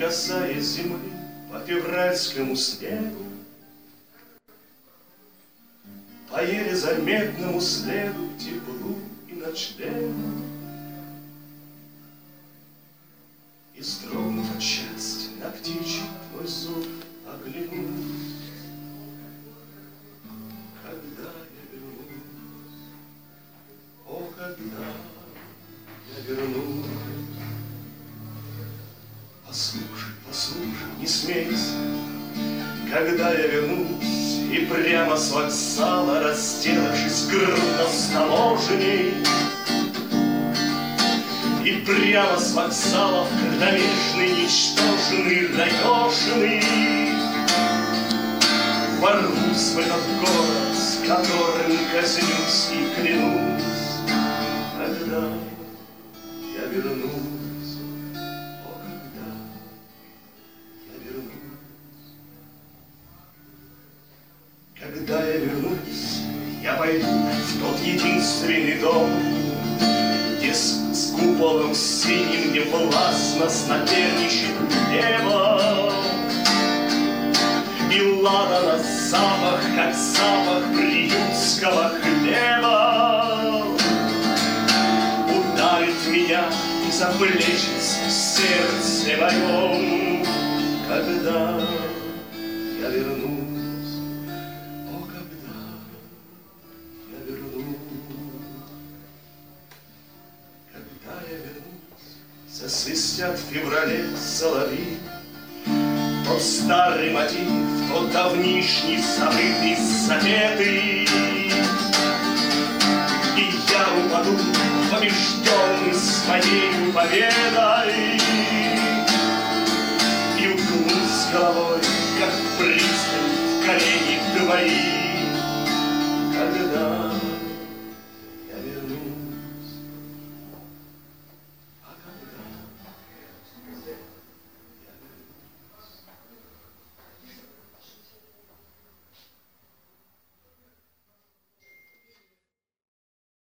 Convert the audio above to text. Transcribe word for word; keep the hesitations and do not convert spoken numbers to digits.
касаясь земли по февральскому снегу, по еле заметному следу теплу и ночлегу. И строгнув от счастья на птичий твой зов оглянусь, когда я вернусь, о, когда я вернусь. Послушай, послушай, не смейся, когда я вернусь, и прямо с вокзала, разделавшись грудно с таможеней, и прямо с вокзалов, когда вечный, ничтожный, раешенный, ворвусь в этот город, с которым казнюсь и клянусь, когда я вернусь, о, когда я вернусь. Когда я вернусь, я пойду в тот единственный дом, где с, с куполом синим невластно соперничает небо, и ладана запах, как запах приютского хлеба, ударит меня и заплещется в сердце моем, когда я вернусь, о, когда я вернусь. Когда я вернусь, засвистят в феврале соловьи, тот старый мотив, тот давнишний, забытый, запетый, и я упаду, побежденный своей победой, и уткнусь головой, как пристань в колени твои, когда